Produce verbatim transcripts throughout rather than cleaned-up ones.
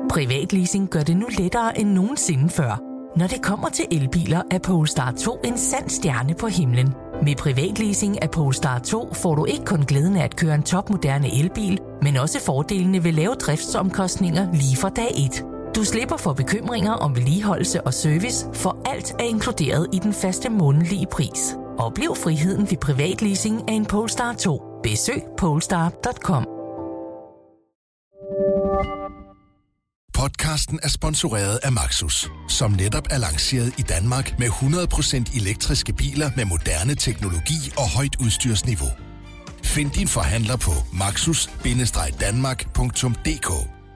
Privatleasing gør det nu lettere end nogensinde før. Når det kommer til elbiler, er Polestar to en sand stjerne på himlen. Med privatleasing af Polestar to får du ikke kun glæden af at køre en topmoderne elbil, men også fordelene ved lave driftsomkostninger lige fra dag et. Du slipper for bekymringer om vedligeholdelse og service, for alt er inkluderet i den faste månedlige pris. Oplev friheden ved privatleasing af en Polestar to. Besøg polestar punktum com. Podcasten er sponsoreret af Maxus, som netop er lanceret i Danmark med hundrede procent elektriske biler med moderne teknologi og højt udstyrsniveau. Find din forhandler på maxus bindestreg danmark punktum d k.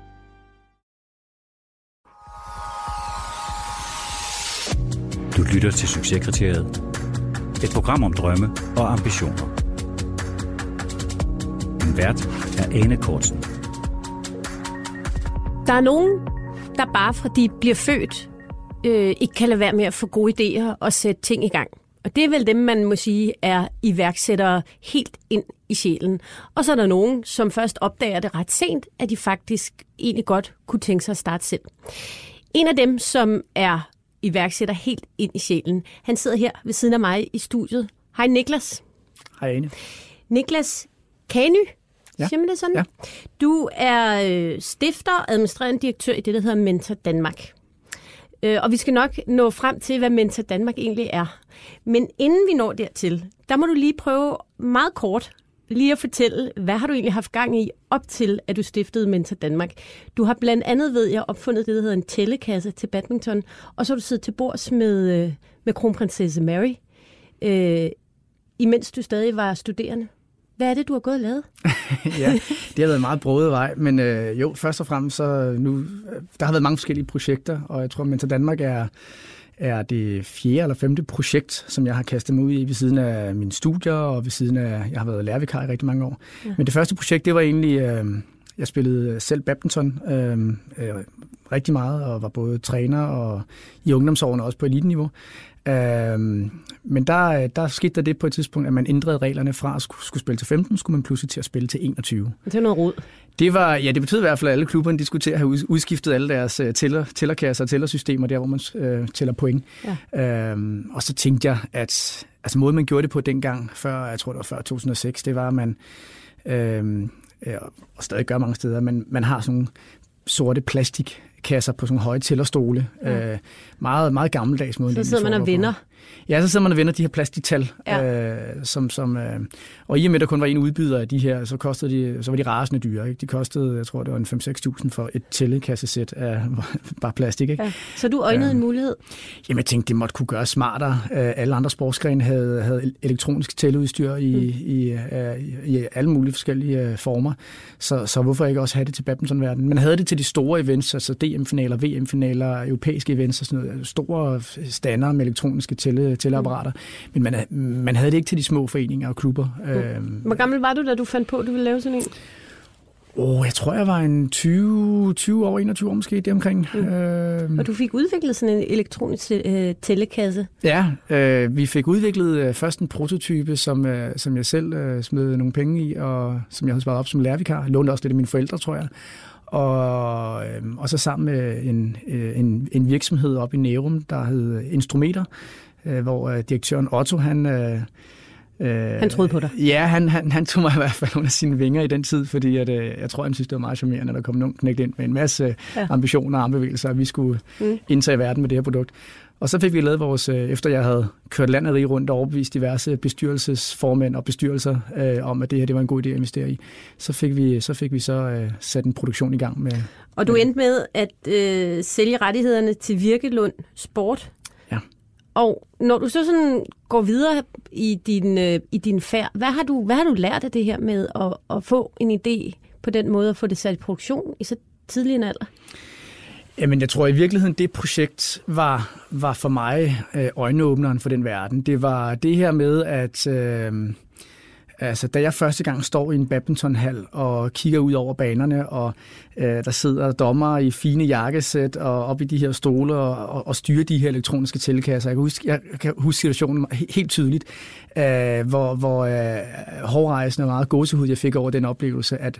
Du lytter til Succeskriteriet. Et program om drømme og ambitioner. En vært er Ane Kortsen. Der er nogen, der bare fra de bliver født, øh, ikke kan lade være med at få gode idéer og sætte ting i gang. Og det er vel dem, man må sige, er iværksættere helt ind i sjælen. Og så er der nogen, som først opdager det ret sent, at de faktisk egentlig godt kunne tænke sig at starte selv. En af dem, som er iværksætter helt ind i sjælen, han sidder her ved siden af mig i studiet. Hej Niklas. Hej Ane. Niklas Kany. Ja. Siger man det sådan? Ja. Du er øh, stifter og administrerende direktør i det, der hedder Mentor Danmark. Øh, og vi skal nok nå frem til, hvad Mentor Danmark egentlig er. Men inden vi når dertil, der må du lige prøve meget kort lige at fortælle, hvad har du egentlig haft gang i op til, at du stiftede Mentor Danmark? Du har blandt andet, ved jeg, opfundet det, der hedder en tællekasse til badminton, og så har du siddet til bords med, øh, med kronprinsesse Mary, øh, imens du stadig var studerende. Hvad er det, du har gået og lavet? Ja, det har været en meget broget vej, men øh, jo, først og fremmest, så nu, der har været mange forskellige projekter, og jeg tror, at Mentor Danmark er, er det fjerde eller femte projekt, som jeg har kastet mig ud i ved siden af mine studier, og ved siden af, jeg har været lærervikar i rigtig mange år. Ja. Men det første projekt, det var egentlig, øh, jeg spillede selv badminton øh, øh, rigtig meget, og var både træner og i ungdomsårene også på eliteniveau. Øhm, men der, der skete der det på et tidspunkt, at man ændrede reglerne fra at skulle, skulle spille til femten, skulle man pludselig til at spille til enogtyve. Det er noget rod. Det var, ja, det betød i hvert fald, at alle klubberne diskuterer at have udskiftet alle deres uh, tæller, tællerkasser og tællersystemer, der hvor man uh, tæller point. Ja. Øhm, og så tænkte jeg, at altså, måden man gjorde det på dengang, før, jeg tror det var før to tusind og seks, det var, at man, øhm, ja, og stadig gør mange steder, men man har sådan nogle sorte plastik kasser på sådan høje tællerstole. Ja. Øh, meget, meget gammeldags måde. Så sidder man og vinder. Ja, så sidder man og vinder de her plastiktal. Ja. Øh, som, som, øh, og i og med, der kun var en udbyder af de her, så, kostede de, så var de rasende dyre. Ikke? De kostede, jeg tror, det var en fem til seks tusind for et tællekassesæt af bare plastik. Ikke? Ja. Så du øjnede øh, en mulighed? Jamen, jeg tænkte, det måtte kunne gøres smartere. Øh, alle andre sportsgrene havde, havde elektronisk tælleudstyr i, mm. i, øh, i, i alle mulige forskellige øh, former. Så, så hvorfor ikke også have det til badmintonverdenen? Man havde det til de store events, altså D M-finaler, V M-finaler, europæiske events og sådan noget. Store stander med elektroniske tælle, tælleapparater. Mm. Men man, man havde det ikke til de små foreninger og klubber. Mm. Hvor gammel var du, da du fandt på, at du ville lave sådan en? Åh, oh, jeg tror, jeg var en tyve, tyve år, enogtyve år måske, det omkring. Mm. Øh, og du fik udviklet sådan en elektronisk øh, tællekasse? Ja, øh, vi fik udviklet øh, først en prototype, som, øh, som jeg selv øh, smed nogle penge i, og som jeg havde sparet op som lærervikar. Jeg lånte også lidt af mine forældre, tror jeg. Og, øh, og så sammen med en, øh, en, en virksomhed op i Nærum, der hed Instrumeter, øh, hvor øh, direktøren Otto, han... Øh, Han troede på dig? Ja, han, han, han tog mig i hvert fald under sine vinger i den tid, fordi at, øh, jeg tror, han synes, det var meget charmerende, at der kom nogen knægt ind med en masse ja. ambitioner og armbevægelser, at vi skulle mm. indtage verden med det her produkt. Og så fik vi lavet vores, øh, efter jeg havde kørt landet rig rundt og overbevist diverse bestyrelsesformænd og bestyrelser øh, om, at det her det var en god idé at investere i, så fik vi så, fik vi så øh, sat en produktion i gang med... Og du endte med at øh, sælge rettighederne til Virkelund Sport. Ja. Og når du så sådan går videre i din, øh, i din færd, hvad har, du, hvad har du lært af det her med at, at få en idé på den måde at få det sat i produktion i så tidlig en alder? Jamen, jeg tror i virkeligheden, det projekt var, var for mig øh, øjenåbneren for den verden. Det var det her med, at øh, altså, da jeg første gang står i en badmintonhal og kigger ud over banerne, og øh, der sidder dommere i fine jakkesæt og op i de her stole og, og, og styrer de her elektroniske tællekasser. Jeg kan huske, jeg kan huske situationen helt tydeligt, øh, hvor, hvor øh, hårdrejsende og meget gåsehud jeg fik over den oplevelse, at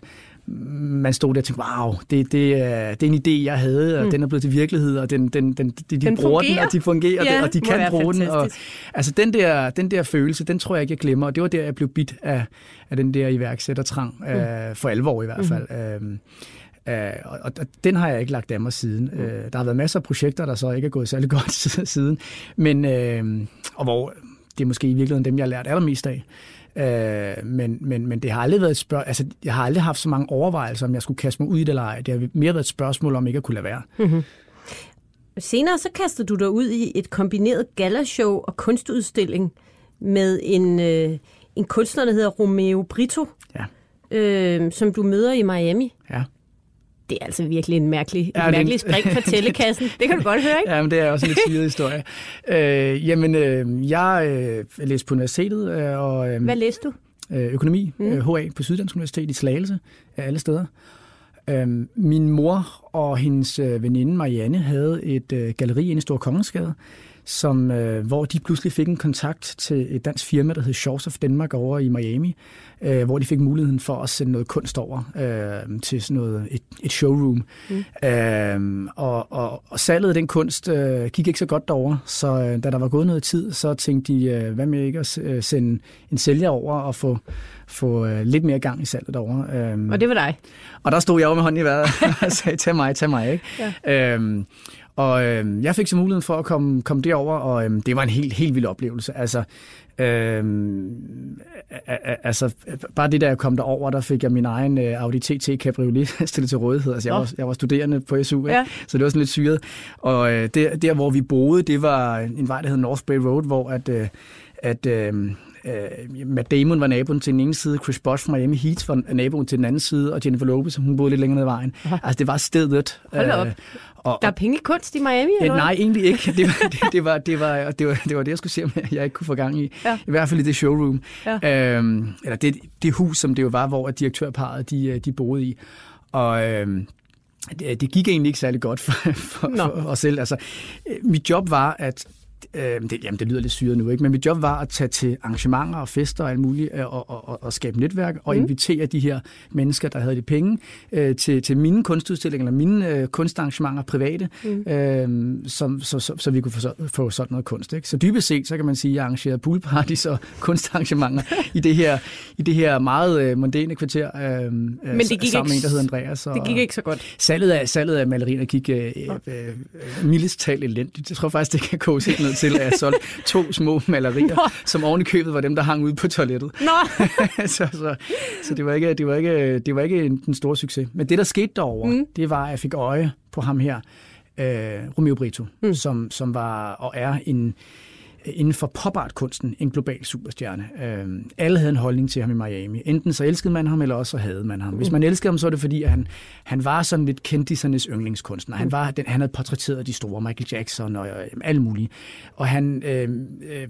man stod der og tænkte, wow, det, det, er, det er en idé, jeg havde, og mm. den er blevet til virkelighed, og den, den, den, de, de den bruger fungerer. den, og de fungerer, ja, og de kan bruge fantastisk. den. Og, altså den der, den der følelse, den tror jeg ikke, jeg glemmer, og det var der, jeg blev bidt af, af den der iværksættertrang, mm. øh, for alvor i hvert fald. Mm. Øh, Uh, og, og den har jeg ikke lagt af mig siden. Uh, der har været masser af projekter, der så ikke er gået særlig godt siden, men uh, og hvor det er måske i virkeligheden dem, jeg har lært allermest af. Uh, men, men, men det har aldrig været et spørgsmål. Altså, jeg har aldrig haft så mange overvejelser, om jeg skulle kaste mig ud i det eller ej. Det har mere været et spørgsmål, om ikke at kunne lade være. Mm-hmm. Senere så kastede du dig ud i et kombineret galashow og kunstudstilling med en, øh, en kunstner, der hedder Romeo Brito, ja. øh, som du møder i Miami. Ja. Det er altså virkelig en mærkelig, ja, en mærkelig spring fra tællekassen. Det kan du godt høre, ikke? Ja, men det er også en lidt syret historie. øh, jamen, øh, jeg øh, læste på universitetet. Øh, og, øh, Hvad læste du? Øh, økonomi, mm. øh, H A på Syddansk Universitet i Slagelse, af alle steder. Øh, min mor og hendes øh, veninde Marianne havde et øh, galleri inde i Store Kongensgade, som, øh, hvor de pludselig fik en kontakt til et dansk firma, der hed Shores of Denmark over i Miami, øh, hvor de fik muligheden for at sende noget kunst over øh, til sådan noget, et, et showroom. Mm. Øh, og, og, og salget af den kunst øh, gik ikke så godt derover, så øh, da der var gået noget tid, så tænkte de, øh, hvad med ikke at øh, sende en sælger over og få, få øh, lidt mere gang i salget derovre. Øh, og det var dig? Og der stod jeg over med hånden i vejret og sagde, tag mig, tag mig. Ikke? Ja. Øh, Og øh, jeg fik så muligheden for at komme, komme derover, og øh, det var en helt, helt vild oplevelse. Altså, øh, altså, bare det, da jeg kom derover, der fik jeg min egen øh, Audi T T Cabriolet stillet til rådighed. Altså, jeg, var, jeg var studerende på S U, ja. Så det var sådan lidt syret. Og øh, der, der, hvor vi boede, det var en vej, der hed North Bay Road, hvor at, øh, at øh, Uh, Matt Damon var naboen til den ene side, Chris Bosh fra Miami Heat var naboen til den anden side, og Jennifer Lopez, hun boede lidt længere ned ad vejen. Aha. Altså, det var stedet. Hold op. Uh, og, der er penge i kunst i Miami, eller ja, nej, egentlig ikke. Det var det, det, var, det, var, det, var, det var det, jeg skulle se, om jeg ikke kunne få gang i. Ja. I hvert fald i det showroom. Ja. Uh, eller det, det hus, som det jo var, hvor direktørparret de, de boede i. Og uh, det, det gik egentlig ikke særlig godt for, for, for os selv. Altså, mit job var, at Øh, det, jamen, det lyder lidt syret nu, ikke? Men mit job var at tage til arrangementer og fester og alt muligt, og, og, og, og skabe netværk, og mm. invitere de her mennesker, der havde de penge, øh, til, til mine kunstudstillinger, eller mine øh, kunstarrangementer, private, mm. øh, som, så, så, så vi kunne få, få sådan noget kunst. Ikke? Så dybest set, så kan man sige, at jeg arrangerede poolparties og kunstarrangementer i, det her, i det her meget øh, mondæne kvarter, øh, Men det gik sammen med en, der hedder Andreas. Og, det gik ikke så godt. Salget af, salget af malerier gik øh, øh, øh, mildest talt elendigt. Jeg tror faktisk, det kan koges helt ned til, at jeg solgte to små malerier, Nå. som oven i købet var dem, der hang ude på toilettet. Nå. så så, så det, var ikke, det, var ikke, det var ikke den store succes. Men det, der skete derovre, mm. det var, at jeg fik øje på ham her, øh, Romeo Brito, mm. som, som var og er en inden for pop-art-kunsten en global superstjerne. Øh, alle havde en holdning til ham i Miami. Enten så elskede man ham, eller også så havde man ham. Hvis man elskede ham, så var det fordi, at han, han var sådan lidt kendisernes yndlingskunstner. Han, var, den, han havde portrætteret de store, Michael Jackson og øh, alle mulige. Og han, øh, øh,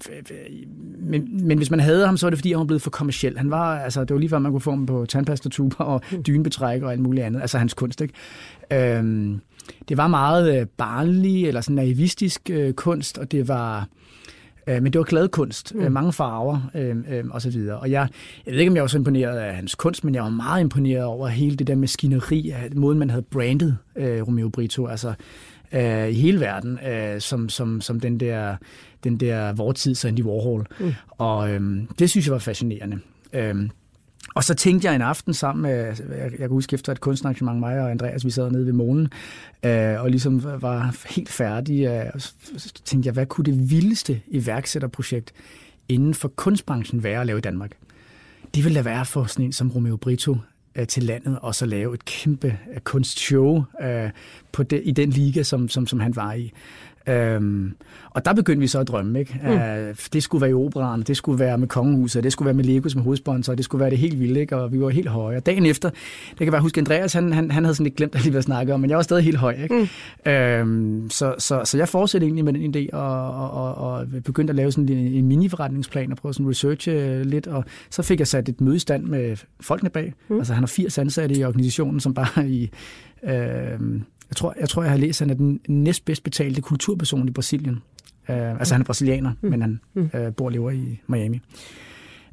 men, men hvis man havde ham, så var det fordi, han var blevet for kommerciel. Han var, altså, det var lige før, man kunne få ham på tandpastatuber og dynebetræk og alt muligt andet. Altså hans kunst, ikke? Øh, det var meget øh, barnlig eller sådan naivistisk øh, kunst, og det var... Men det var glad kunst, mm. mange farver øh, øh, og så videre. Og jeg, jeg ved ikke, om jeg var så imponeret af hans kunst, men jeg var meget imponeret over hele det der maskineri, af måden, man havde brandet øh, Romeo Brito, altså øh, i hele verden, øh, som, som, som den der, den der vortids Andy Warhol. Mm. Og øh, det synes jeg var fascinerende. Øh, Og så tænkte jeg en aften sammen med, jeg kan huske efter et kunstarrangement, mig og Andreas, vi sad nede ved månen, øh, og ligesom var helt færdige, øh, og så tænkte jeg, hvad kunne det vildeste iværksætterprojekt inden for kunstbranchen være at lave i Danmark? Det ville da være for sådan en som Romeo Brito øh, til landet, og så lave et kæmpe øh, kunstshow øh, på det, i den liga, som, som, som han var i. Øhm, og der begyndte vi så at drømme, ikke? Mm. Uh, det skulle være i Operaen, det skulle være med Kongehuset, det skulle være med Lego som hovedsponsor, det skulle være det helt vilde, ikke? Og vi var helt høje. Og dagen efter, det kan være, huske Andreas, han, han, han havde sådan lidt glemt at lige at snakke om, men jeg var stadig helt høj, ikke? Mm. Øhm, så, så, så jeg fortsatte egentlig med den idé, og, og, og, og begyndte at lave sådan en, en mini-forretningsplan, og prøve sådan at researche lidt, og så fik jeg sat et møde i stand med folkene bag. Mm. Altså han har firs ansatte i organisationen, som bare i... Øh, Jeg tror, jeg tror, jeg har læst, at han er den næstbedst betalte kulturperson i Brasilien. Uh, altså, han er brasilianer, mm. men han uh, bor og lever i Miami.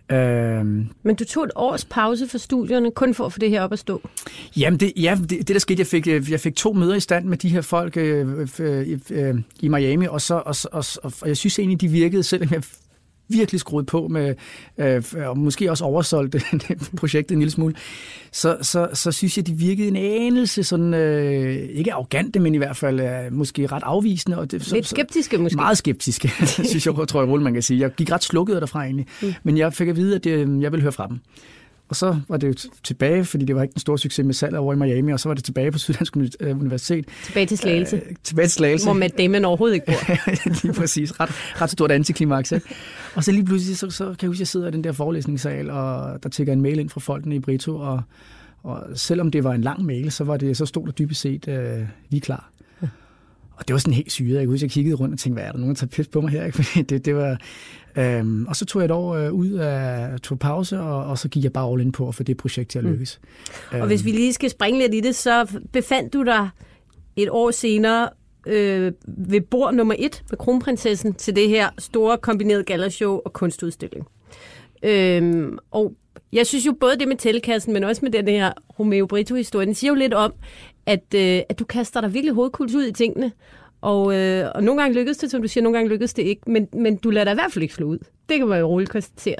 Øhm, Men du tog et års pause for studierne, kun for at få det her op at stå? Jamen, det, ja, det, det der skete, jeg fik, jeg fik to møder i stand med de her folk øh, øh, øh, i Miami, og, så, og, og, og, og jeg synes egentlig, de virkede, selvom jeg virkelig skruet på med, øh, og måske også oversolgt projektet en lille smule, så, så, så synes jeg, de virkede en anelse sådan, øh, ikke arrogante, men i hvert fald øh, måske ret afvisende. Og det, så, lidt skeptiske måske? Meget skeptiske, synes jeg, tror jeg, man kan sige. Jeg gik ret slukket derfra egentlig, mm. men jeg fik at vide, at det, jeg ville høre fra dem. Og så var det jo tilbage, fordi det var ikke en stor succes med salget over i Miami, og så var det tilbage på Syddansk Universitet. Tilbage til Slagelse. Øh, tilbage til Slagelse. Hvor Matt Damon overhovedet ikke bor. Lige præcis. Ret, ret stort antiklimaks. Og så lige pludselig, så, så kan jeg huske, at jeg sidder i den der forelæsningssal, og der tækker en mail ind fra folkene i Brito, og, og selvom det var en lang mail, så, var det, så stod der dybest set, øh, vi er klar. Og det var sådan helt syret. Jeg kunne huske, jeg kiggede rundt og tænkte, hvad er der nogen, der tager pis på mig her? Ikke? Fordi det, det var, øhm, og så tog jeg et år øh, ud af tog pause, og, og så gik jeg bare all in på at få det projekt til at lykkes. Mm. Og øhm. hvis vi lige skal springe lidt i det, så befandt du dig et år senere øh, ved bord nummer et med kronprinsessen til det her store kombineret gallashow og kunstudstilling. Øhm, og jeg synes jo både det med tællekassen, men også med den her Romeo Brito-historie, den siger jo lidt om, at, øh, at du kaster dig virkelig hovedkulds ud i tingene. Og, øh, og nogle gange lykkedes det, som du siger, nogle gange lykkedes det ikke. Men, men du lader dig i hvert fald ikke slå ud. Det kan man jo roligt konstatere.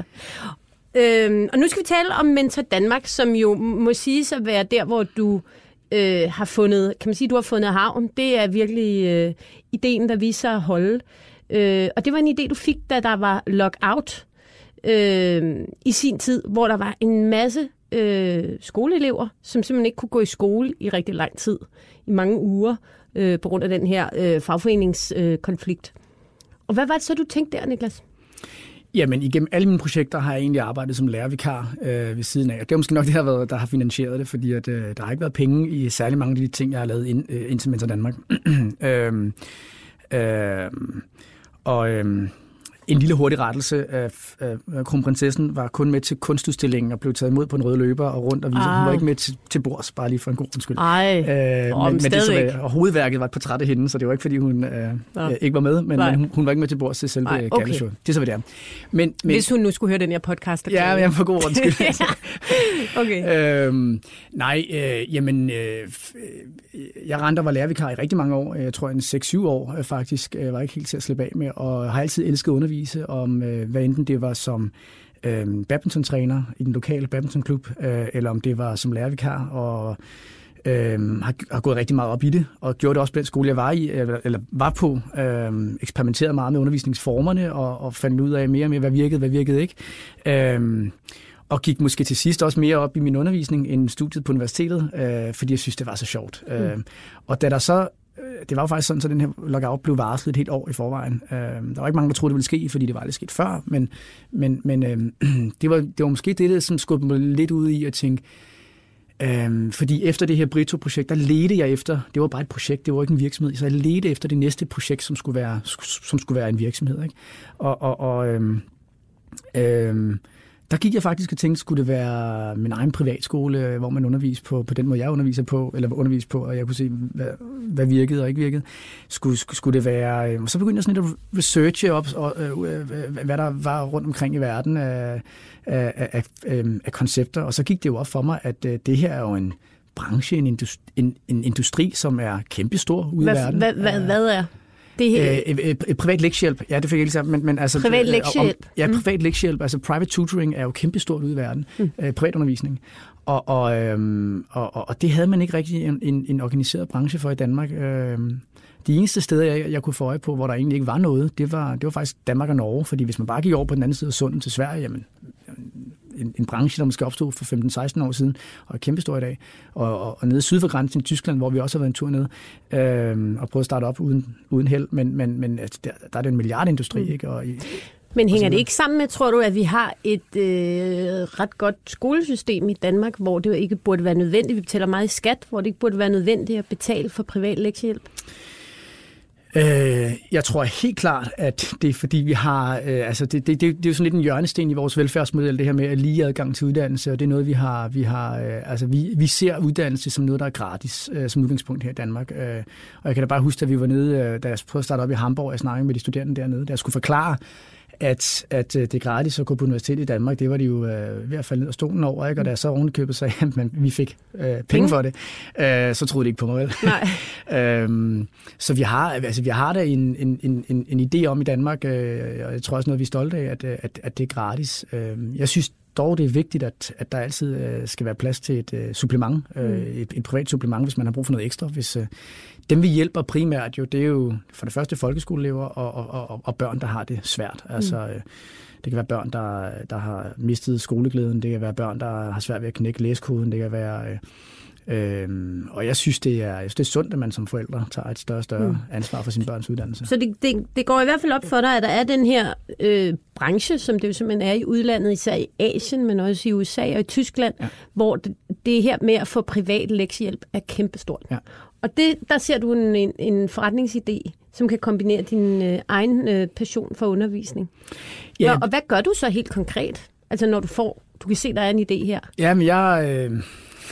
Øhm, og nu skal vi tale om Mentor Danmark, som jo må siges at være der, hvor du øh, har fundet, kan man sige, du har fundet havn. Det er virkelig øh, ideen, der viser sig at holde. Øh, og det var en idé, du fik, da der var lockout øh, i sin tid, hvor der var en masse øh, skoleelever, som simpelthen ikke kunne gå i skole i rigtig lang tid, i mange uger, øh, på grund af den her øh, fagforeningskonflikt. Øh, og hvad var det så, du tænkte der, Niklas? Jamen, igennem alle mine projekter har jeg egentlig arbejdet som lærervikar øh, ved siden af. Og det er måske nok det, der har, været, der har finansieret det, fordi at, øh, der har ikke været penge i særlig mange af de ting, jeg har lavet ind, øh, ind til Mentor Danmark. øhm, øh, og øh, en lille hurtig rettelse af, af, af kronprinsessen var kun med til kunstudstillingen og blev taget imod på en rød løber og rundt og vise. Hun var ikke med til, til bords, bare lige for en god undskyld. Ej, øh, men, men det, så, og hovedværket var et portræt af hende, så det var ikke, fordi hun øh, øh, ikke var med, men, men hun, hun var ikke med til bords til selve okay. galashowet. Det er så, hvad det er. Men, men, Hvis hun nu skulle høre den her podcast. Ja, jeg for god undskyld. okay. øhm, nej, øh, jamen, øh, jeg rendte og var lærervikar i rigtig mange år. Jeg tror, en seks syv år øh, faktisk. Jeg var ikke helt til at slippe af med, og har altid elsket at undervise om, øh, hvad enten det var som øh, badmintontræner i den lokale badmintonklub, øh, eller om det var som lærervikar, og øh, har, har gået rigtig meget op i det, og gjorde det også på den skole, jeg var i, eller, eller var på, øh, eksperimenterede meget med undervisningsformerne, og, og fandt ud af mere og mere, hvad virkede, hvad virkede ikke. Øh, og gik måske til sidst også mere op i min undervisning end studiet på universitetet, øh, fordi jeg synes, det var så sjovt. Mm. Øh, og da der så det var jo faktisk sådan, at den her lockout blev varslet et helt år i forvejen. Øh, der var ikke mange, der troede, det ville ske, fordi det var aldrig sket før, men, men, men øh, det, var, det var måske det, der skubbede mig lidt ud i at tænke, øh, fordi efter det her Brito-projekt, der ledte jeg efter, det var bare et projekt, det var ikke en virksomhed, så jeg ledte efter det næste projekt, som skulle være, som skulle være en virksomhed. Ikke? Og, og, og øh, øh, der gik jeg faktisk og tænkte, skulle det være min egen privatskole, hvor man underviser på, på den måde, jeg underviser på, eller underviser på, og jeg kunne se, hvad, hvad virkede og ikke virkede. Skulle, skulle det være... Og så begyndte jeg sådan lidt at researche op, og, øh, hvad der var rundt omkring i verden af, af, af, af, af koncepter, og så gik det jo op for mig, at øh, det her er jo en branche, en industri, en, en industri som er kæmpestor ude hvad, i verden. Hvad, hvad, hvad er det her? Øh, øh, privat lektiehjælp, ja, det fik jeg ikke sagt, men, men altså... Privat lektiehjælp? Om, ja, privat lektiehjælp, altså private tutoring er jo kæmpestort ude i verden, mm. øh, privatundervisning, og, og, øhm, og, og det havde man ikke rigtig en, en, en organiseret branche for i Danmark. Øhm, de eneste steder, jeg, jeg kunne få øje på, hvor der egentlig ikke var noget, det var, det var faktisk Danmark og Norge, fordi hvis man bare gik over på den anden side af sundet til Sverige, jamen... En, en branche, der måske opstod for femten seksten år siden, og er kæmpestor i dag. Og, og, og nede syd for grænsen i Tyskland, hvor vi også har været en tur nede, øh, og prøvet at starte op uden, uden held, men, men, men altså, der, der er det en milliardindustri, mm. ikke? Og i, men hænger det ikke sammen med, tror du, at vi har et øh, ret godt skolesystem i Danmark, hvor det ikke burde være nødvendigt, vi betaler meget i skat, hvor det ikke burde være nødvendigt at betale for privat lektiehjælp? Øh, jeg tror helt klart, at det er fordi, vi har... Øh, altså det, det, det, det er jo sådan lidt en hjørnesten i vores velfærdsmodel, det her med lige adgang til uddannelse, og det er noget, vi har... Vi, har, øh, altså vi, vi ser uddannelse som noget, der er gratis, øh, som udgangspunkt her i Danmark. Øh, og jeg kan da bare huske, at vi var nede, øh, da jeg prøvede at starte op i Hamburg, og jeg snakkede med de studerende dernede, da jeg skulle forklare, at, at det er gratis at gå på universitet i Danmark. Det var de jo øh, ved at falde ned af stolen over, ikke? Og da jeg så ovenikøbet sagde, at man, vi fik øh, penge for det, øh, så troede de ikke på mig, vel? Nej. øhm, så vi har, altså, vi har da en, en, en, en idé om i Danmark, øh, og jeg tror også noget, vi er stolte af, at, at, at det er gratis. Øh, jeg synes dog, det er vigtigt, at, at der altid øh, skal være plads til et øh, supplement, øh, et, et privat supplement, hvis man har brug for noget ekstra. Hvis, øh, dem vi hjælper primært jo, det er jo for det første folkeskoleelever og, og, og, og børn, der har det svært. Altså, øh, det kan være børn, der, der har mistet skoleglæden, det kan være børn, der har svært ved at knække læskoden, det kan være... Øh, Øhm, og jeg synes, det er, jeg synes, det er sundt, at man som forældre tager et større og større ansvar for sin børns uddannelse. Så det, det, det går i hvert fald op for dig, at der er den her øh, branche, som det jo simpelthen er i udlandet, især i Asien, men også i U S A og i Tyskland, ja. Hvor det, det her med at få privat lektiehjælp er kæmpestort. Ja. Og det, der ser du en, en, en forretningsidé, som kan kombinere din øh, egen øh, passion for undervisning. Ja. Og, og hvad gør du så helt konkret? Altså når du får, du kan se, der er en idé her. Jamen jeg... Øh...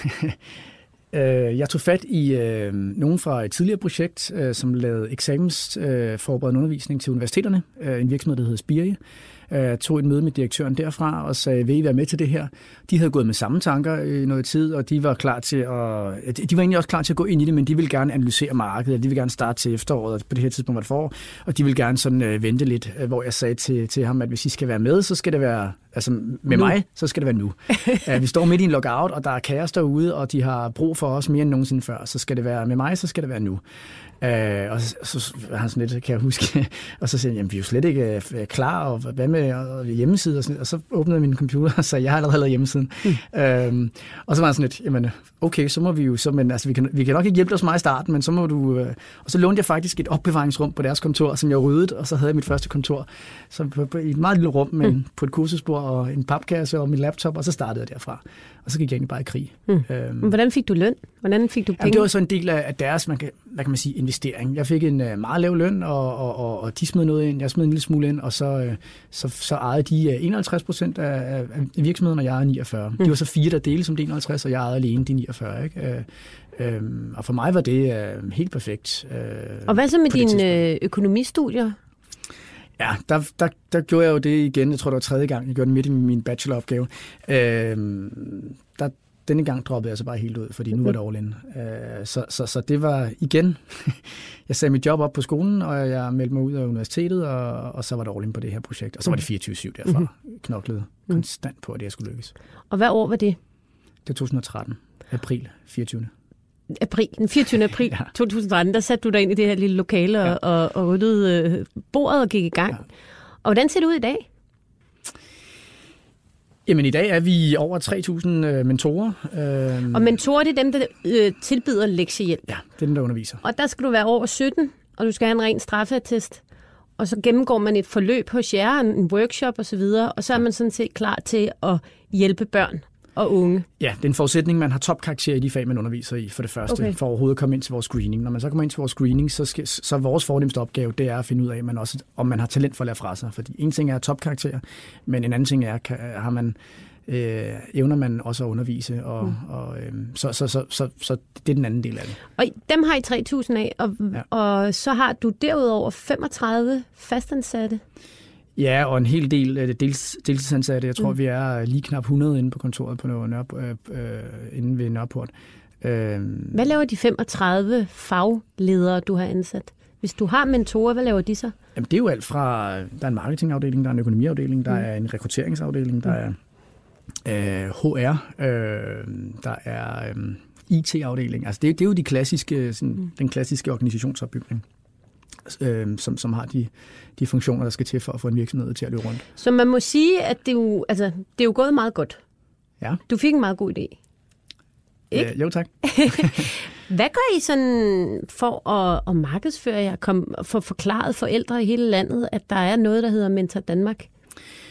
Jeg tog fat i øh, nogen fra et tidligere projekt, øh, som lavede eksamensforberedende øh, undervisning til universiteterne. Øh, en virksomhed, der hedder Spirie. Jeg tog et møde med direktøren derfra og sagde, vil I være med til det her? De havde gået med samme tanker i noget tid, og de var klar til at, de var egentlig også klar til at gå ind i det, men de ville gerne analysere markedet, de ville gerne starte til efteråret, på det her tidspunkt var det forår, og de ville gerne sådan øh, vente lidt, hvor jeg sagde til, til ham, at hvis I skal være med, så skal det være, altså med nu. mig, så skal det være nu. uh, vi står midt i en lockout, og der er kaos derude, og de har brug for os mere end nogensinde før, så skal det være med mig, så skal det være nu. Uh, og så, så var han sådan lidt, kan jeg huske, og så sagde jeg, jamen vi er jo slet ikke uh, klar, og hvad med og hjemmeside, og, sådan, og så åbnede jeg min computer og sagde, jeg har allerede lavet hjemmesiden. Mm. Uh, og så var han sådan lidt, jamen okay, så må vi jo, så, men altså vi kan, vi kan nok ikke hjælpe dig så meget i starten, men så må du, uh, og så lånte jeg faktisk et opbevaringsrum på deres kontor, som jeg ryddede, og så havde jeg mit første kontor, så på, på, i et meget lille rum, men mm. på et kursusbord og en papkasse og min laptop, og så startede jeg derfra. Og så gik jeg egentlig bare i krig. Mm. Øhm, Hvordan fik du løn? Hvordan fik du penge? Jamen, det var så en del af deres, man kan, hvad kan man sige, investering. Jeg fik en uh, meget lav løn, og, og, og, og de smed noget ind, jeg smed en lille smule ind, og så, uh, så, så ejede de uh, enoghalvtreds procent af, af virksomheden, og jeg ejede niogfyrre. Mm. De var så fire, der delte som det enoghalvtreds, og jeg ejede alene de niogfyrre. Ikke? Uh, um, og for mig var det uh, helt perfekt. Uh, og hvad så med dine økonomistudier? Ja, der, der, der gjorde jeg jo det igen. Jeg tror, det var tredje gang, jeg gjorde det midt i min bacheloropgave. Øhm, der, denne gang droppede jeg så bare helt ud, fordi nu var det all in. Øh, så, så, så det var igen... Jeg sagde mit job op på skolen, og jeg meldte mig ud af universitetet, og, og så var det all in på det her projekt. Og så var det fireogtyve syv derfra. Mm-hmm. Knoklede konstant på, at det jeg skulle lykkes. Og hvad år var det? Det var to tusind og tretten. April fireogtyvende April, den fireogtyvende april ja. to tusind og tretten, der satte du dig ind i det her lille lokale ja. og, og ryddede øh, bordet og gik i gang. Ja. Og hvordan ser det ud i dag? Jamen i dag er vi over tre tusind øh, mentorer. Øh, og mentorer, det er dem, der øh, tilbyder lektiehjælp? Ja, det er dem, der underviser. Og der skal du være over sytten, og du skal have en ren straffeattest. Og så gennemgår man et forløb hos jer, en workshop osv., og, og så er man sådan set klar til at hjælpe børn og unge. Ja, det er en forudsætning, man har topkarakter i de fag, man underviser i, for det første, okay. for overhovedet at komme ind til vores screening. Når man så kommer ind til vores screening, så, skal, så er vores fornemste opgave, det er at finde ud af, man også, om man har talent for at lære fra sig. Fordi en ting er topkarakter, men en anden ting er, kan, har man, øh, evner man også at undervise, og, mm. og, øh, så, så, så, så, så det er den anden del af det. Og dem har I tre tusind af, og, ja. og så har du derudover femogtredive fastansatte. Ja, og en hel del dels, deltidsansatte. Jeg tror, mm. vi er lige knap hundrede inde på kontoret på Nørrep, øh, øh, inde ved Nørreport. Øh, hvad laver de femogtredive fagledere, du har ansat? Hvis du har mentorer, hvad laver de så? Jamen, det er jo alt fra, der er en marketingafdeling, der er en økonomiafdeling, der mm. er en rekrutteringsafdeling, der er øh, H R, øh, der er øh, I T-afdeling. Altså, det, det er jo de klassiske, sådan, mm. den klassiske organisationsopbygning. Øh, som, som har de, de funktioner, der skal til for at få en virksomhed til at løbe rundt. Så man må sige, at det er jo, altså, det er jo gået meget godt. Ja. Du fik en meget god idé. Ikke? Øh, jo, tak. Hvad gør I sådan for at, at markedsføre jer, kom, for forklaret forældre i hele landet, at der er noget, der hedder Mentor Danmark?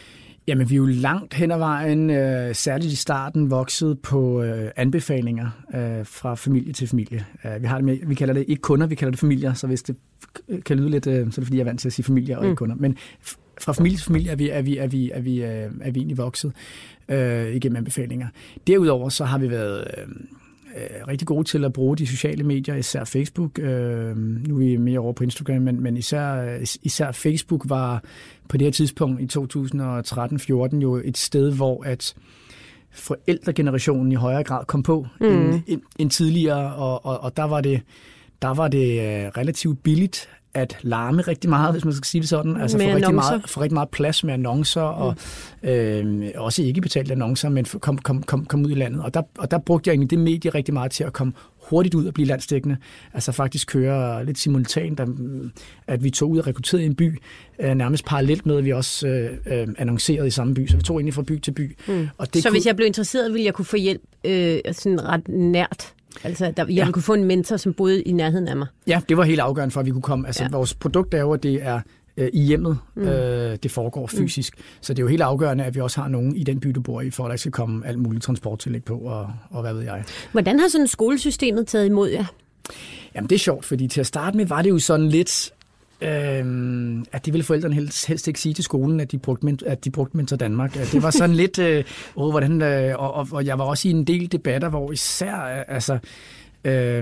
Jamen, vi er jo langt hen ad vejen, øh, særligt i starten, vokset på øh, anbefalinger øh, fra familie til familie. Uh, vi, har det med, vi kalder det ikke kunder, vi kalder det familier, så hvis det kan lyde lidt, øh, så er det fordi, jeg er vant til at sige familier og mm. ikke kunder. Men f- fra familie til familie er vi, er vi, er vi, er vi, er vi, er vi egentlig vokset øh, igennem anbefalinger. Derudover så har vi været øh, rigtig gode til at bruge de sociale medier, især Facebook. Øh, nu er vi mere over på Instagram, men, men især, især Facebook var på det her tidspunkt i to tusind og tretten fjorten jo et sted, hvor at forældregenerationen i højere grad kom på mm. end, end, end tidligere, og, og, og der var det, der var det relativt billigt at larme rigtig meget, hvis man skal sige det sådan. Altså få rigtig, meget, få rigtig meget plads med annoncer, og mm. øh, også ikke betalte annoncer, men kom, kom, kom, kom ud i landet. Og der, og der brugte jeg egentlig det medie rigtig meget til at komme hurtigt ud og blive landsdækkende. Altså faktisk køre lidt simultant, at vi tog ud og rekrutterede i en by, nærmest parallelt med, at vi også øh, annoncerede i samme by. Så vi tog egentlig fra by til by. Mm. Og det så kunne... hvis jeg blev interesseret, ville jeg kunne få hjælp øh, sådan ret nært? Altså, der, jeg ja. ville kunne få en mentor, som boede i nærheden af mig. Ja, det var helt afgørende for, at vi kunne komme. Altså, ja. vores produkt er jo, at det er øh, i hjemmet, mm. øh, det foregår fysisk. Mm. Så det er jo helt afgørende, at vi også har nogen i den by, du bor i, for at der skal komme alt muligt transporttillæg på, og, og hvad ved jeg. Hvordan har sådan skolesystemet taget imod jer? Jamen, det er sjovt, fordi til at starte med var det jo sådan lidt... Øhm, at det ville forældrene helst, helst ikke sige til skolen, at de brugte, at de brugte Mentor Danmark. Det var sådan lidt, øh, oh, hvordan, øh, og, og, og jeg var også i en del debatter, hvor især altså, øh,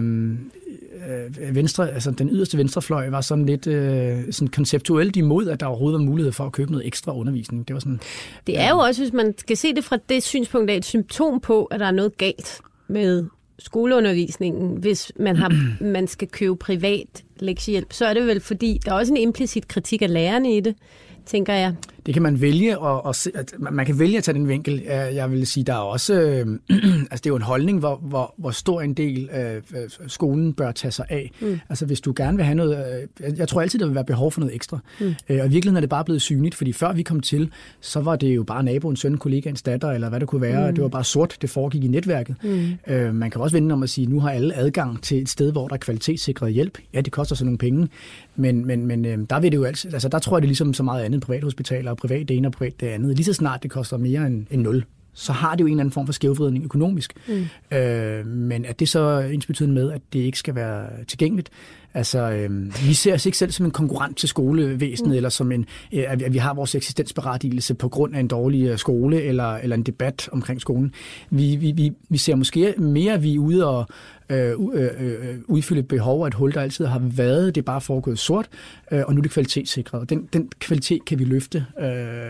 øh, venstre, altså den yderste venstrefløj var sådan lidt øh, sådan konceptuelt imod, at der overhovedet var mulighed for at købe noget ekstra undervisning. Det var sådan. Det er jo også, hvis man skal se det fra det synspunkt, af et symptom på, at der er noget galt med skoleundervisningen, hvis man, har, man skal købe privat lektiehjælp, så er det vel fordi, der er også en implicit kritik af lærerne i det, tænker jeg. Det kan man vælge, og, og at man kan vælge at tage den vinkel. Jeg vil sige, der er også, øh, altså det er jo en holdning, hvor, hvor, hvor stor en del af øh, skolen bør tage sig af. Mm. Altså hvis du gerne vil have noget, øh, jeg tror altid, der vil være behov for noget ekstra. Mm. Øh, og i virkeligheden er det bare blevet synligt, fordi før vi kom til, så var det jo bare naboens søn, kollegaens datter, eller hvad det kunne være. Mm. Det var bare sort, det foregik i netværket. Mm. Øh, man kan også vende om at sige, nu har alle adgang til et sted, hvor der er kvalitetssikret hjælp. Ja, det koster så nogle penge, men, men, men øh, der vil det jo altid, altså der tror jeg, det er ligesom så meget andet privathospitaler, privat det ene og privat det andet. Lige så snart det koster mere end, end nul, så har det jo en eller anden form for skævvridning økonomisk. Mm. Øh, men at det så ensbetydende med, at det ikke skal være tilgængeligt. Altså, øh, vi ser os ikke selv som en konkurrent til skolevæsenet, mm. eller som en, øh, at vi har vores eksistensberettigelse på grund af en dårlig skole, eller, eller en debat omkring skolen. Vi, vi, vi, vi ser måske mere, at vi er ude og øh, øh, øh, udfylde et behov og et hul, der altid har været. Det er bare foregået sort, øh, og nu er det kvalitetssikret. Og den, den kvalitet kan vi løfte øh,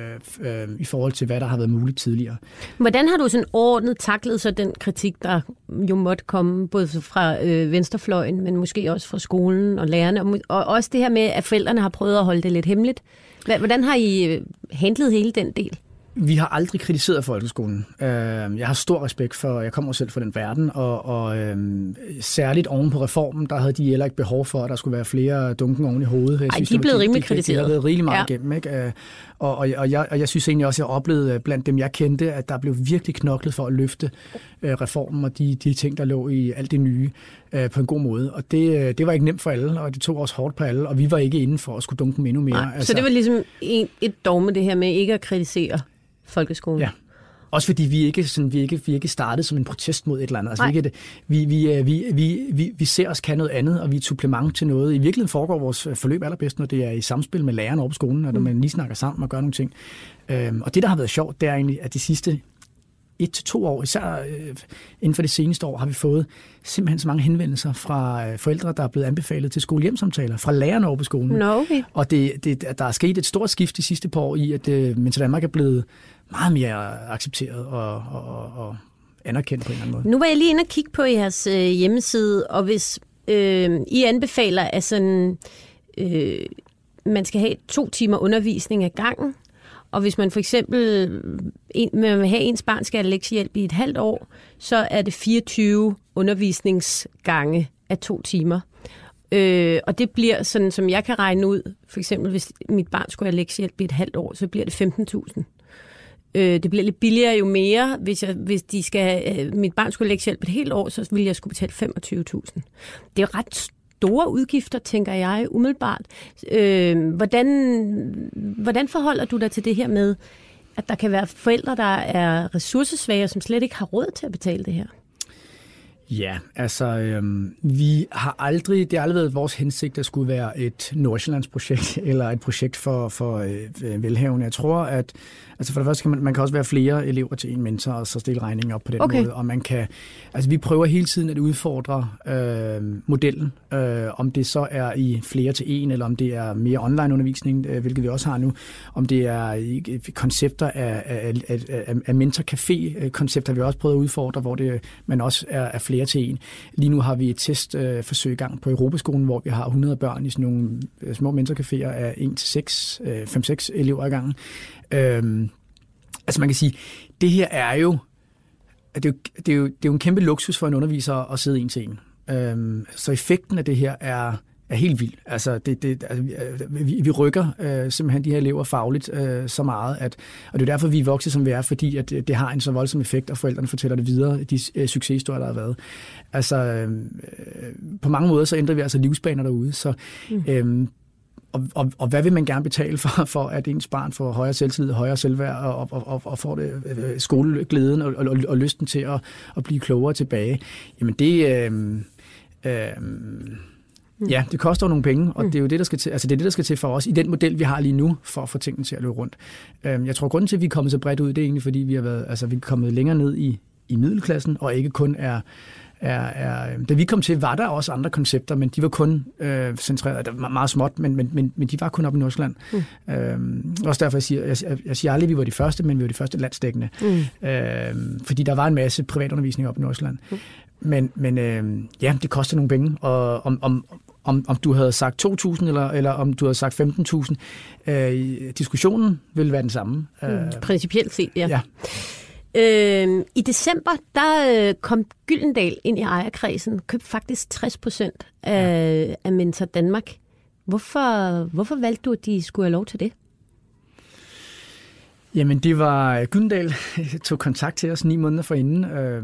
øh, i forhold til, hvad der har været muligt tidligere. Hvordan har du sådan ordnet taklet så den kritik, der jo måtte komme, både fra øh, venstrefløjen, men måske også fra skolen og lærerne, og, og også det her med, at forældrene har prøvet at holde det lidt hemmeligt. Hvordan har I handlet hele den del? Vi har aldrig kritiseret folkeskolen. Jeg har stor respekt for, jeg kommer selv fra den verden, og, og øhm, særligt oven på reformen, der havde de heller ikke behov for, at der skulle være flere dunken oven i hovedet. Nej, de er blevet rimelig kritiseret. De har været rigtig meget igennem, ja. Ikke? Og, og, og, jeg, og jeg synes egentlig også, at jeg oplevede blandt dem, jeg kendte, at der blev virkelig knoklet for at løfte øh, reformen og de, de ting, der lå i alt det nye øh, på en god måde. Og det, det var ikke nemt for alle, og det tog også hårdt på alle, og vi var ikke inde for at skulle dunke dem endnu mere. Nej, altså, så det var ligesom en, et dogme, det her med ikke at kritisere folkeskolen. Ja. Også fordi vi ikke, sådan, vi ikke, vi ikke startede som en protest mod et eller andet. Altså, vi, ikke, vi, vi, vi, vi, vi, vi ser os kan noget andet, og vi er et supplement til noget. I virkeligheden foregår vores forløb allerbedst, når det er i samspil med lærerne over på skolen, og når man lige snakker sammen og gør nogle ting. Øhm, og det, der har været sjovt, det er egentlig, at de sidste et til to år, især øh, inden for det seneste år, har vi fået simpelthen så mange henvendelser fra øh, forældre, der er blevet anbefalet til skolehjemsamtaler, fra lærerne over på skolen. Nå, okay. Og det, det, der er sket et stort skift de sidste par år i, at øh, Mentor Danmark er blevet meget mere accepteret og, og, og anerkendt på en eller anden måde. Nu var jeg lige inde og kigge på jeres øh, hjemmeside, og hvis øh, I anbefaler, at sådan, øh, man skal have to timer undervisning ad gangen, og hvis man for eksempel en, man vil have ens barn skal have lektiehjælp i et halvt år, så er det fireogtyve undervisningsgange af to timer. Øh, og det bliver sådan, som jeg kan regne ud, for eksempel hvis mit barn skulle have lektiehjælp i et halvt år, så bliver det femten tusind. Øh, det bliver lidt billigere jo mere, hvis, jeg, hvis de skal, øh, mit barn skulle have lektiehjælp et helt år, så ville jeg skulle betale femogtyve tusind. Det er ret store udgifter, tænker jeg, umiddelbart. Øh, hvordan, hvordan forholder du dig til det her med, at der kan være forældre, der er ressourcesvage, som slet ikke har råd til at betale det her? Ja, altså øhm, vi har aldrig, det har aldrig været vores hensigt, at det skulle være et Nordsjællandsprojekt eller et projekt for, for øh, velhavende. Jeg tror, at altså for det første kan man, man kan også være flere elever til en mentor, og så stille regningen op på den okay. måde. Og man kan, altså vi prøver hele tiden at udfordre øh, modellen, øh, om det så er i flere til en, eller om det er mere online-undervisning, øh, hvilket vi også har nu, om det er i, koncepter af, af, af, af mentor-café-koncepter, vi også prøvet at udfordre, hvor det, man også er, er flere til en. Lige nu har vi et testforsøg i gang på Europaskolen, hvor vi har hundrede børn i sådan nogle små mentorcaféer af en til seks, fem seks elever i gangen. Øhm, altså man kan sige, det her er jo det er jo, det er jo, det er jo en kæmpe luksus for en underviser at sidde en til en. Øhm, så effekten af det her er er helt vild. Altså, det, det, altså vi, vi rykker øh, simpelthen de her elever fagligt øh, så meget, at, og det er derfor, vi er vokset, som vi er, fordi at det har en så voldsom effekt, og forældrene fortæller det videre, de øh, succeshistorier, der har været. Altså, øh, på mange måder, så ændrer vi altså livsbaner derude, så mm. øh, og, og, og hvad vil man gerne betale for, for at ens barn får højere selvtillid, højere selvværd, og, og, og, og får det, øh, skoleglæden og, og, og lysten til at, at blive klogere tilbage? Jamen, det... Øh, øh, Ja, det koster jo nogle penge, og mm. det er jo det, der skal til, altså det er det, der skal til for os i den model, vi har lige nu, for at få tingene til at løbe rundt. Jeg tror, grunden til, at vi er kommet så bredt ud, det er egentlig, fordi vi har været, altså vi er kommet længere ned i, i middelklassen, og ikke kun er, er, er... Da vi kom til, var der også andre koncepter, men de var kun øh, centreret, det var meget småt, men, men, men, men de var kun op i Nordsjælland. Mm. Øhm, også derfor, jeg siger, jeg, jeg siger aldrig, at vi var de første, men vi var de første landsdækkende. Mm. Øhm, fordi der var en masse privatundervisning op i Nordsjælland. Mm. Men, men øh, ja, det koster nogle penge, og om, om, om, om du havde sagt to tusind, eller, eller om du havde sagt femten tusind, øh, diskussionen ville være den samme. Mm, principielt set, ja. ja. Øh, I december, der kom Gyldendal ind i ejerkredsen, købte faktisk tres procent af, ja. af Mentor Danmark. Hvorfor, hvorfor valgte du, at de skulle have lov til det? Jamen, det var Gyldendal, tog kontakt til os ni måneder forinden. Øh,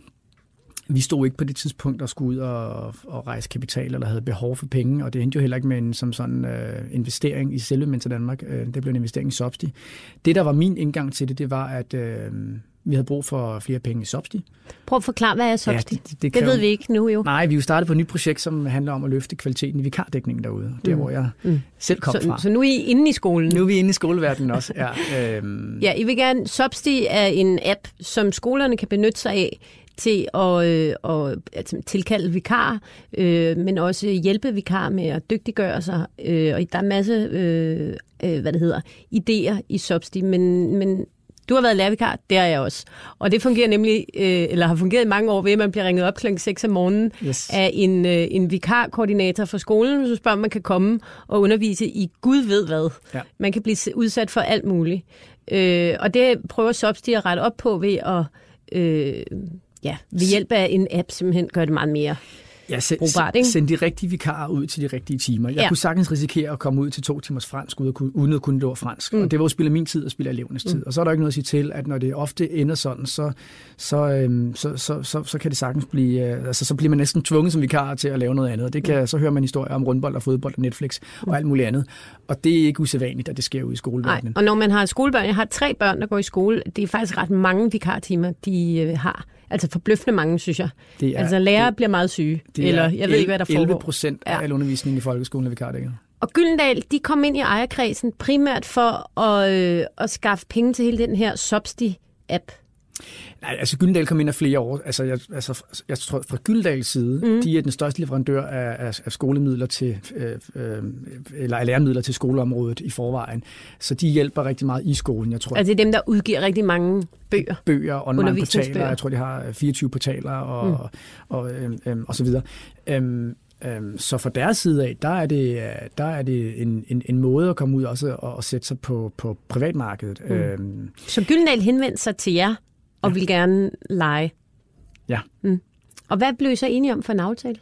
Vi stod ikke på det tidspunkt og skulle ud og, og rejse kapital eller havde behov for penge, og det endte jo heller ikke med en som sådan øh, investering i selve Mentor Danmark. Øh, det blev en investering i Sopsti. Det, der var min indgang til det, det var, at øh, vi havde brug for flere penge i Sopsti. Prøv at forklare, hvad er Sopsti? Ja, det, det, det, det ved jo, vi ikke nu jo. Nej, vi er jo startet på et nyt projekt, som handler om at løfte kvaliteten i vikardækningen derude. Mm. Der, hvor jeg mm. selv kom så, fra. Så nu er I inde i skolen? Nu er vi inde i skoleverdenen også, ja. Øhm. Ja, I vil gerne... Sopsti er en app, som skolerne kan benytte sig af, til at, øh, at altså, tilkalde vikarer, øh, men også hjælpe vikarer med at dygtiggøre sig. Øh, og der er en masse øh, øh, hvad det hedder, idéer i Sopsti, men, men du har været lærervikar, det er jeg også. Og det fungerer nemlig, øh, eller har fungeret i mange år ved, at man bliver ringet op klokken seks om morgenen yes. af en, øh, en vikarkoordinator for skolen, så spørger man kan komme og undervise i Gud ved hvad. Ja. Man kan blive udsat for alt muligt. Øh, og det prøver Sopsti at rette op på ved at øh, ja, ved hjælp af en app simpelthen gør det meget mere ja, send, brugbart, ikke? Send de rigtige vikarer ud til de rigtige timer. Jeg ja. kunne sagtens risikere at komme ud til to timers fransk, uden at kunne det ord fransk. Mm. Og det var jo spille min tid og spille elevernes tid. Mm. Og så er der ikke noget at sige til, at når det ofte ender sådan, så, så, øhm, så, så, så, så kan det sagtens blive... Øh, altså, så bliver man næsten tvunget som vikar til at lave noget andet. Det kan, mm. Så hører man historier om rundbold og fodbold og Netflix mm. og alt muligt andet. Og det er ikke usædvanligt, at det sker ude i skoleverdenen. Nej, og når man har skolebørn, jeg har tre børn, der går i skole, det er faktisk ret mange vikartimer, de øh, har. Altså forbløffende mange, synes jeg. Er, altså lærere det, bliver meget syge, eller jeg ved ikke, hvad der foregår. elleve procent af al undervisningen i folkeskolen er vikardækket. Og Gyldendal, de kom ind i ejerkredsen primært for at, øh, at skaffe penge til hele den her Sopsti-app. Nej, altså Gyldendal kom ind af flere år. Altså, jeg, altså, jeg tror, fra Gyldendals side, mm. de er den største leverandør af, af, af skolemidler til, øh, øh, eller af læremidler til skoleområdet i forvejen. Så de hjælper rigtig meget i skolen, jeg tror. Altså det er dem, der udgiver rigtig mange bøger? Bøger, online-portaler. Jeg tror, de har fireogtyve portaler og, mm. og, og, øh, øh, og så videre. Øhm, øhm, så fra deres side af, der er det, der er det en, en, en måde at komme ud også og, og sætte sig på, på privatmarkedet. Mm. Øhm, så Gyldendal henvendte sig til jer? Og ja. vil gerne lege. Ja. Mm. Og hvad blev I så enige om for en aftale?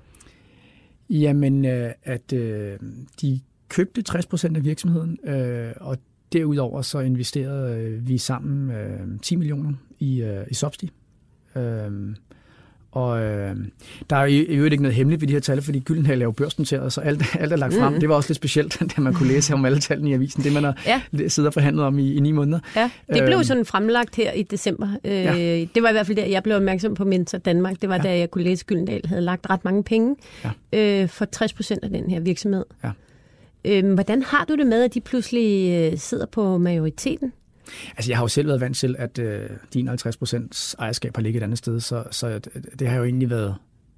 Jamen, øh, at øh, de købte tres procent af virksomheden, øh, og derudover så investerede øh, vi sammen øh, ti millioner i, øh, i Sopsti. Øh, Og øh, der er jo ikke noget hemmeligt ved de her tal, fordi Gyldendal er jo børsnoteret, så alt, alt er lagt frem. Mm. Det var også lidt specielt, da man kunne læse om alle tallene i avisen, det man har ja. siddet og forhandlet om i, i ni måneder. Ja, det blev sådan fremlagt her i december. Ja. Det var i hvert fald der, jeg blev opmærksom på Mentor Danmark. Det var ja. da jeg kunne læse, at Gyldendal havde lagt ret mange penge ja. øh, for tres procent af den her virksomhed. Ja. Øh, hvordan har du det med, at de pludselig øh, sidder på majoriteten? Altså, jeg har jo selv været vant til, at øh, din halvtreds procent ejerskab har ligget et andet sted, så, så det har jo egentlig været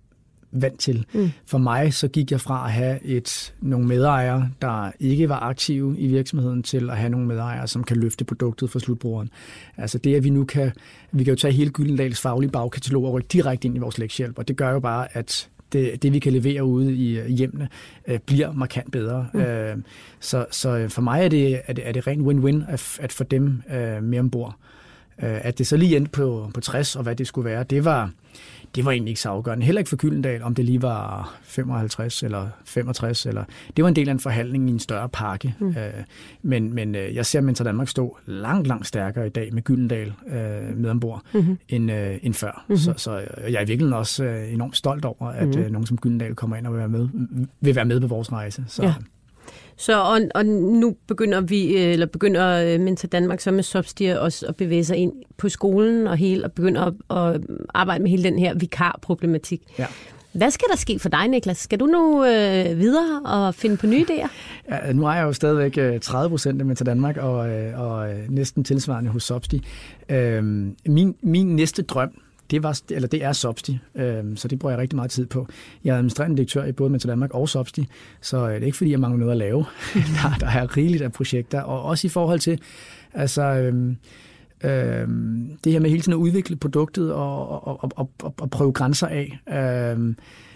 vant til. Mm. For mig så gik jeg fra at have et, nogle medejere, der ikke var aktive i virksomheden, til at have nogle medejere, som kan løfte produktet for slutbrugeren. Altså det, at vi nu kan, vi kan jo tage hele Gyldendals faglige bagkatalog og rykke direkte ind i vores lektiehjælp, og det gør jo bare, at Det, det, vi kan levere ude i hjemmene, øh, bliver markant bedre. Mm. Øh, så, så for mig er det, er det, er det rent win-win at, at få dem øh, med ombord. Øh, at det så lige endte på, på tres, og hvad det skulle være, det var, det var egentlig ikke så afgørende. Heller ikke for Gyldendal, om det lige var femoghalvtreds eller femogtres. Eller, det var en del af en forhandling i en større pakke. Mm. Øh, men men øh, jeg ser Mentor Danmark stå langt, langt stærkere i dag med Gyldendal øh, med ombord, mm-hmm. end, øh, end før. Mm-hmm. Så, så jeg er virkelig også øh, enormt stolt over, at mm-hmm. øh, nogen som Gyldendal kommer ind og vil være med, vil være med på vores rejse. Så, ja. Så og, og nu begynder vi eller begynder Mentor Danmark så med Sobstier også at bevæge sig ind på skolen og hele og begynder at, at arbejde med hele den her vikarproblematik. Ja. Hvad skal der ske for dig, Niklas? Skal du nu øh, videre og finde på nye idéer? Ja, nu er jeg jo stadigvæk tredive procent af Mentor Danmark og, og næsten tilsvarende hos Sobsti. Øhm, min, min næste drøm, Det, var, eller det er Sobsti, øh, så det bruger jeg rigtig meget tid på. Jeg er administrerende direktør i både Mentor Danmark og Sobsti, så det er ikke fordi, jeg mangler noget at lave. der, der er rigeligt af projekter, og også i forhold til altså, øh, øh, det her med hele tiden at udvikle produktet og, og, og, og, og prøve grænser af. Øh,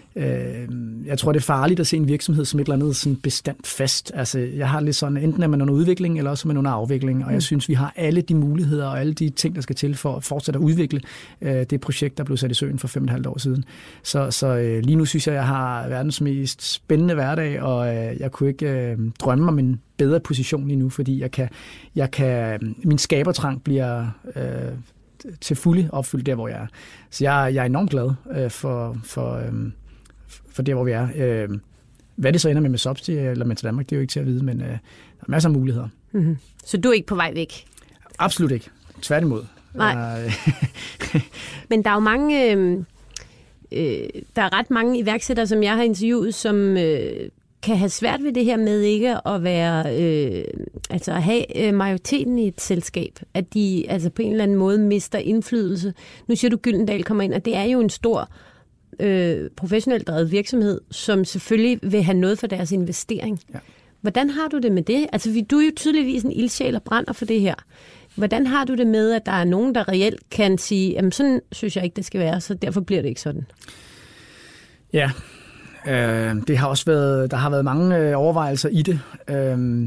Jeg tror, det er farligt at se en virksomhed som et eller andet sådan bestandt fast. Altså, jeg har lidt sådan, enten er man under udvikling, eller også er man under afvikling, og jeg synes, vi har alle de muligheder og alle de ting, der skal til for at fortsætte at udvikle øh, det projekt, der blev sat i søen for fem og et halvt år siden. Så, så øh, lige nu synes jeg, jeg har verdens mest spændende hverdag, og øh, jeg kunne ikke øh, drømme om en bedre position lige nu, fordi jeg kan, jeg kan, min skabertrang bliver øh, til fulde opfyldt der, hvor jeg er. Så jeg, jeg er enormt glad øh, for... for øh, for der, hvor vi er. Øh, hvad det så ender med med Sobsti eller Mentor Danmark, det er jo ikke til at vide, men øh, der er masser af muligheder. Mm-hmm. Så du er ikke på vej væk? Absolut ikke. Tværtimod. Nej. Men der er jo mange, øh, øh, der er ret mange iværksættere, som jeg har interviewet, som øh, kan have svært ved det her med ikke at være, øh, altså at have majoriteten i et selskab, at de altså på en eller anden måde mister indflydelse. Nu siger du, Gyldendal kommer ind, og det er jo en stor Øh, professionelt drevet virksomhed, som selvfølgelig vil have noget for deres investering. Ja. Hvordan har du det med det? Altså, du er jo tydeligvis en ildsjæl og brænder for det her. Hvordan har du det med, at der er nogen, der reelt kan sige, jamen sådan synes jeg ikke, det skal være, så derfor bliver det ikke sådan? Ja, øh, det har også været, der har været mange øh, overvejelser i det. Øh,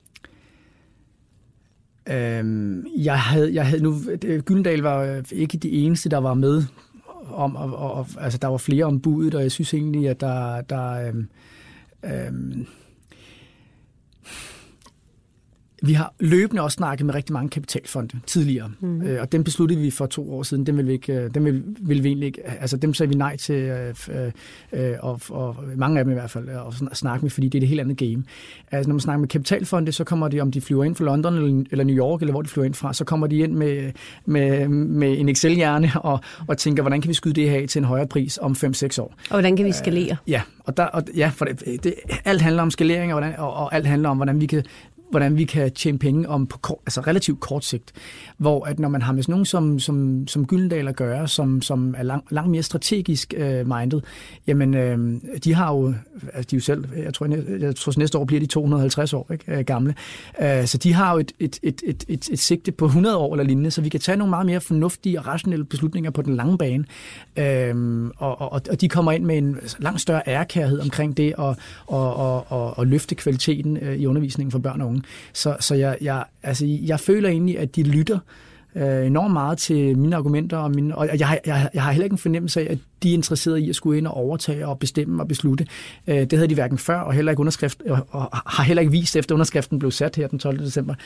øh, jeg havde, jeg havde nu, Gyldendal var ikke de eneste, der var med om, og, og, og, altså der var flere om budet, og jeg synes egentlig, at der, der øhm, øhm, vi har løbende også snakket med rigtig mange kapitalfonde tidligere, mm. øh, og dem besluttede vi for to år siden. Dem vil vi ikke, dem vil, vil vi egentlig ikke, altså dem sagde vi nej til, øh, øh, og, og mange af dem i hvert fald, at snakke med, fordi det er det helt andet game. Altså når man snakker med kapitalfonde, så kommer de, om de flyver ind fra London eller, eller New York, eller hvor de flyver ind fra, så kommer de ind med, med, med en Excel-hjerne og, og tænker, hvordan kan vi skyde det her af til en højere pris om fem seks år? Og hvordan kan vi skalere? Øh, ja, og, der, og ja, for det, det, alt handler om skalering, og, hvordan, og, og alt handler om, hvordan vi kan hvordan vi kan tjene penge om på kort, altså relativt kort sigt. Hvor at når man har med sådan nogen som, som, som Gyldendal at gøre, som, som er lang, langt mere strategisk øh, minded, jamen øh, de har jo, altså de jo selv, jeg tror, jeg, jeg tror næste år bliver de to hundrede og halvtreds år ikke, gamle, øh, så de har jo et, et, et, et, et, et sigte på hundrede år eller lignende, så vi kan tage nogle meget mere fornuftige og rationelle beslutninger på den lange bane, øh, og, og, og de kommer ind med en langt større ærekærhed omkring det, og, og, og, og, og løfte kvaliteten øh, i undervisningen for børn og unge. Så, så jeg, jeg, altså, jeg føler egentlig, at de lytter øh, enormt meget til mine argumenter, og, mine, og jeg, jeg, jeg har heller ikke en fornemmelse af, at de er interesserede i at skulle ind og overtage og bestemme og beslutte. Øh, det havde de hverken før, og heller ikke underskrift, og, og har heller ikke vist, efter underskriften blev sat her den tolvte december.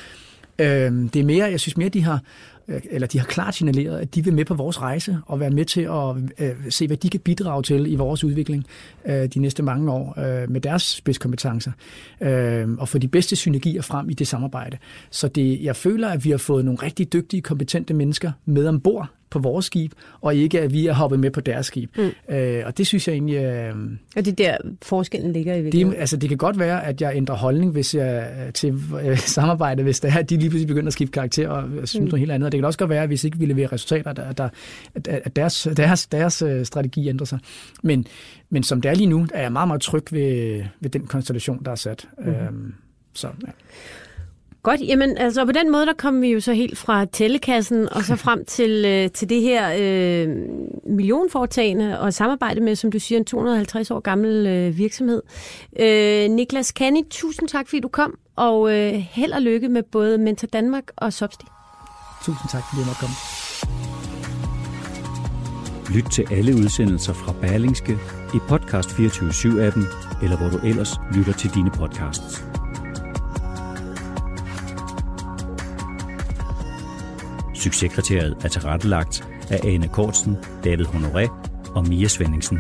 Øh, det er mere, jeg synes mere, de har, eller de har klart signaleret, at de vil med på vores rejse og være med til at øh, se, hvad de kan bidrage til i vores udvikling øh, de næste mange år øh, med deres spidskompetencer øh, og få de bedste synergier frem i det samarbejde. Så det, jeg føler, at vi har fået nogle rigtig dygtige, kompetente mennesker med ombord på vores skib, og ikke at vi er hoppet med på deres skib. Mm. Øh, og det synes jeg egentlig... Øh, og det er der forskellen ligger i virkeligheden. Det, altså, det kan godt være, at jeg ændrer holdning hvis jeg, til øh, samarbejde, hvis det er, at de lige pludselig begynder at skifte karakter og synes mm. noget helt andet. Og det kan også godt være, at hvis ikke vi leverer resultater, der, der, at deres, deres, deres øh, strategi ændrer sig. Men, men som det er lige nu, er jeg meget, meget tryg ved, ved den konstellation, der er sat. Mm. Øhm, så, ja. Godt, jamen altså på den måde, der kommer vi jo så helt fra tællekassen og så frem til, øh, til det her øh, millionforetagende og samarbejde med, som du siger, en to hundrede og halvtreds år gammel øh, virksomhed. Øh, Niklas Kanni, tusind tak, fordi du kom, og øh, held og lykke med både Mentor Danmark og Sopsti. Tusind tak, fordi jeg måtte komme. Lyt til alle udsendelser fra Berlingske i Podcast fireogtyve syv appen, eller hvor du ellers lytter til dine podcasts. Succeskriteriet er tilrettelagt af Ane Kortsen, David Honoré og Mia Svendingsen.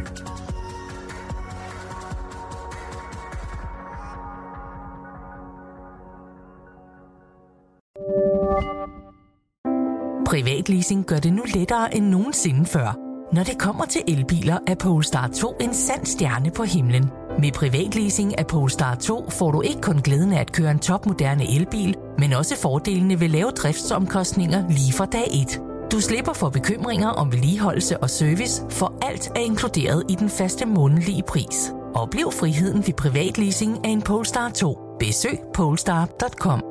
Privatleasing gør det nu lettere end nogensinde før. Når det kommer til elbiler, er Polestar to en sand stjerne på himlen. Med privatleasing af Polestar to får du ikke kun glæden af at køre en topmoderne elbil, men også fordelene ved lave driftsomkostninger lige fra dag et. Du slipper for bekymringer om vedligeholdelse og service, for alt er inkluderet i den faste månedlige pris. Oplev friheden ved privatleasing af en Polestar to. Besøg polestar punktum com.